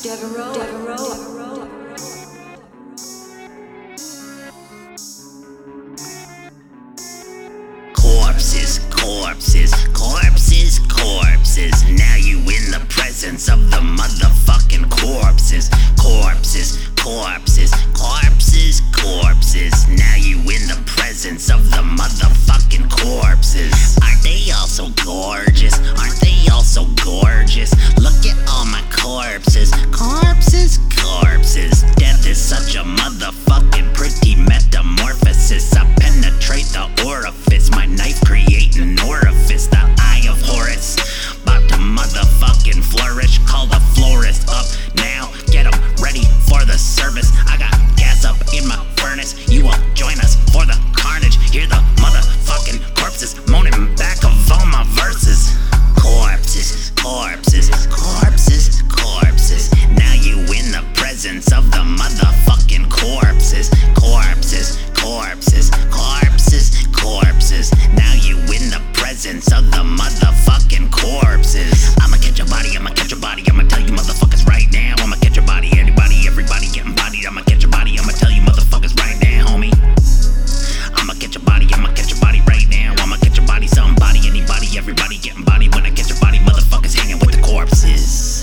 Corpses, corpses, corpses, corpses. Now you in the presence of the motherfucking corpses. Corpses, corpses, corpses, corpses. Now you in the presence of the motherfucking corpses. Aren't they all so gorgeous? Aren't they all so gorgeous? Look at all my corpses. Corpses, corpses. Death is such a motherfucking pretty metamorphosis. I penetrate the orifice, my knife create an orifice. The eye of Horus, about to motherfucking flourish. Call the florist up now, get 'em ready for the service. I got gas up in my furnace, you will join us for the carnage. Hear the motherfucking corpses moaning back of all my verses. Corpses, corpses, corpses, corpses. Now you in the presence of the motherfucking corpses. Corpses, corpses, corpses, corpses. Now you in the presence of the motherfucking corpses. I'ma catch your body, I'ma catch your body, I'ma tell you motherfuckers right now. I'ma catch your body, anybody, everybody getting bodied. I'ma catch your body, I'ma tell you motherfuckers right now, homie. I'ma catch your body, I'ma catch your body right now. I'ma catch your body, somebody, anybody, everybody getting bodied. When I catch your body, motherfuckers hanging with the corpses.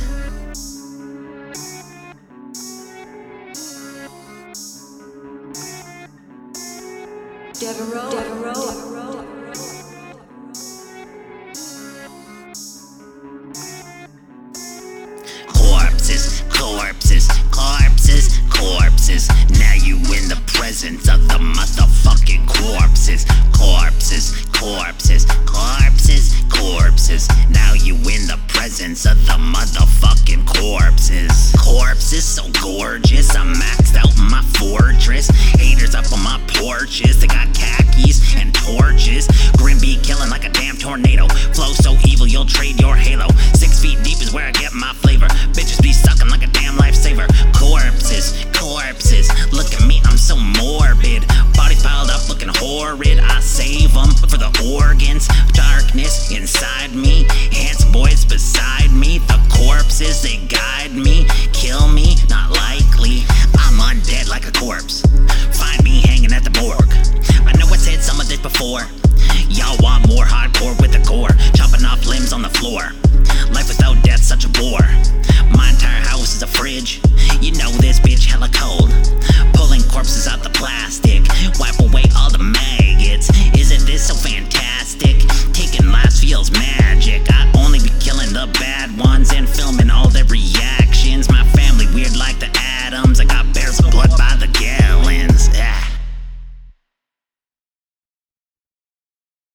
Corpses, corpses, corpses, corpses. Now you in the presence of the motherfucking corpses. Corpses, corpses, corpses, corpses. Now you in the presence of the motherfucking corpses. Corpses so gorgeous, I'm maxed out in my fortress. Haters up on my porches, they got khakis and torches. Grimby killing like a damn tornado. Flow so evil you'll trade your halo. 6 feet deep is where I get my flavor. Bitches be sucking like a damn lifesaver. Corpses, corpses, look at me, I'm so morbid. Bodies piled up looking horrid. I save them for the organs. Darkness inside me, handsome boys beside me. The corpses, they guide me. Kill me, not likely. I'm undead like a corpse. Find me hanging at the morgue. I know I said some of this before. Y'all want more hardcore with the gore. Chopping off limbs on the floor. Life without death, such a bore.